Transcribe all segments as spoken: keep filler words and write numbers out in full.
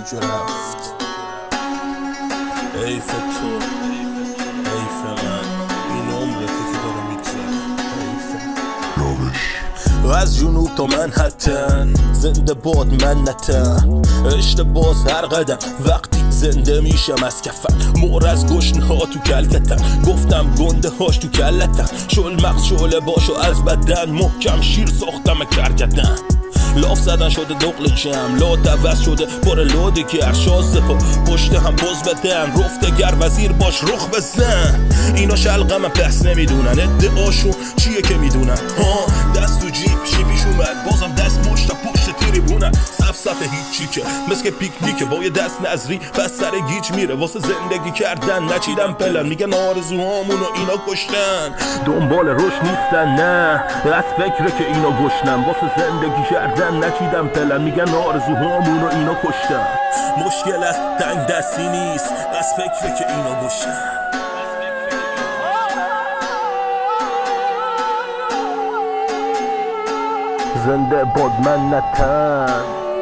کجا رفت؟ حیف تو، حیف من، این عمرته که داره میگذره. و از جنوب تا منهتن زنده باد منتن، اشتباز هر قدم وقتی زنده میشم از کفن. مور از گشنه ها تو کلکتن، گفتم گنده هاش تو کلتن. شل مغز شعله باشو از بدن، محکم شیر ساختم کرکتن. لاف زدن شده نقل جمع، لاد عوض شده پر لود گر. شازده ها پشت هم باز بدن، رفته گر وزیر باش رخ بزن. اینا شلقه من پس نمیدونن، ادعاشون چیه که میدونن. ها دست تو جیب شیپیش اومد، بازم دست مشت پشت تریبونن. صف صف هیچی که مثل پیکنیکه، با یه دست نظری پس سر گیج میره. واسه زندگی کردن نچیدم پلن، میگن آرزوهامونو اینا کشتن. دنبال روش نیستن نه، از فکره که اینا گشنن. واسه زندگی کردن نچیدم پلن، میگن آرزوهامونو اینا کشتن. مشکل از تنگ دستی نیست، از فکره که اینا گشتن. زنده باد منتن.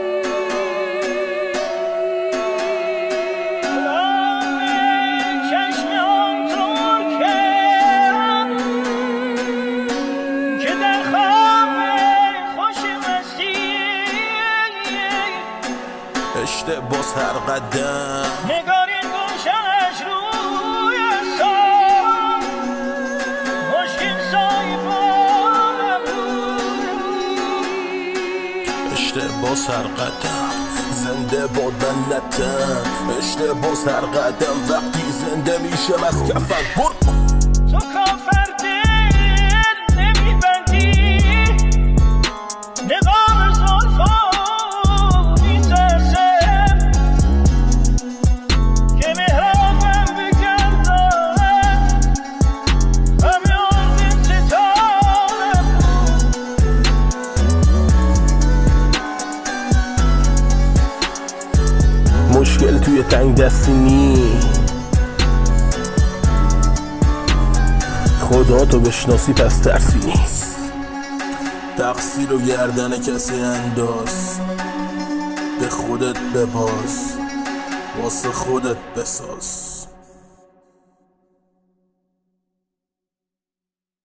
اشتباس هر قدم نگارین گوشش روی سام، مشکل سایبانم اشتباس هر قدم زنده باد منتن. اشتباس هر قدم وقتی زنده میشم از کفن. برو تو کافر دل نمیبندی، نقاب زلفا مشکل توی تنگ دستی نی، خدا تو بشناسی پس ترسی نیست. تقصیر و گردن کسی انداز، به خودت بباز، واسه خودت بساز.